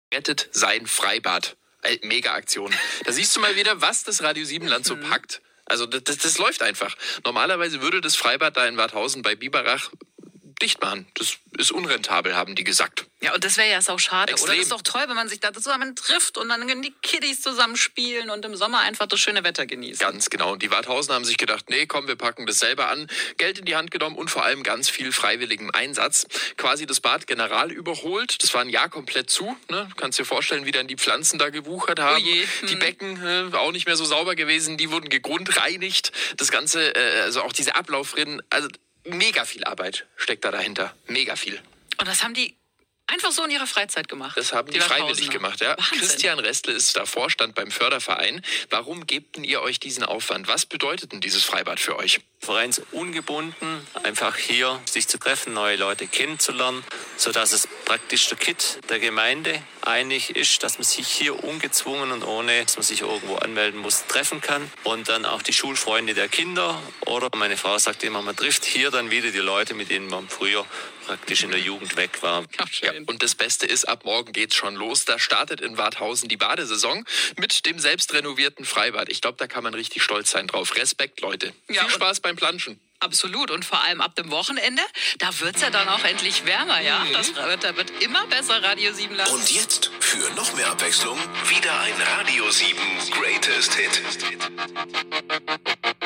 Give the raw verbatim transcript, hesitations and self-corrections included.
rettet sein Freibad. Äh, Mega-Aktion. Da siehst du mal wieder, was das Radio Siebenland so packt. Also das, das, das läuft einfach. Normalerweise würde das Freibad da in Wadhausen bei Biberach dicht machen. Das ist unrentabel, haben die gesagt. Ja, und das wäre ja sau schade, Extrem. oder? Das ist doch toll, wenn man sich da zusammen trifft und dann können die Kiddies zusammen spielen und im Sommer einfach das schöne Wetter genießen. Ganz genau. Und die Wadhausen haben sich gedacht, nee, komm, wir packen das selber an. Geld in die Hand genommen und vor allem ganz viel freiwilligem Einsatz. Quasi das Bad General überholt. Das war ein Jahr komplett zu. Ne? Du kannst dir vorstellen, wie dann die Pflanzen da gewuchert haben. Oh je. Die Hm. Becken äh, auch nicht mehr so sauber gewesen. Die wurden gegrundrainigt. Das Ganze, äh, also auch diese Ablaufrinnen, also mega viel Arbeit steckt da dahinter. Mega viel. Und das haben die einfach so in ihrer Freizeit gemacht. Das haben die, die freiwillig gemacht, ja. Wahnsinn. Christian Restle ist da Vorstand beim Förderverein. Warum gebten ihr euch diesen Aufwand? Was bedeutet denn dieses Freibad für euch? Vereinsungebunden, einfach hier sich zu treffen, neue Leute kennenzulernen, sodass es praktisch der Kit der Gemeinde einig ist, dass man sich hier ungezwungen und ohne, dass man sich irgendwo anmelden muss, treffen kann. Und dann auch die Schulfreunde der Kinder. Oder meine Frau sagt immer, man trifft hier dann wieder die Leute, mit denen man früher praktisch in der Jugend weg war. Ja, und das Beste ist, ab morgen geht's schon los. Da startet in Wadhausen die Badesaison mit dem selbst renovierten Freibad. Ich glaube, da kann man richtig stolz sein drauf. Respekt, Leute. Ja, Viel Spaß beim Planschen. Absolut. Und vor allem ab dem Wochenende, da wird's ja dann auch endlich wärmer, ja? Das Wetter wird immer besser, Radio Siebenland. Und jetzt, für noch mehr Abwechslung, wieder ein Radio sieben Greatest Hit.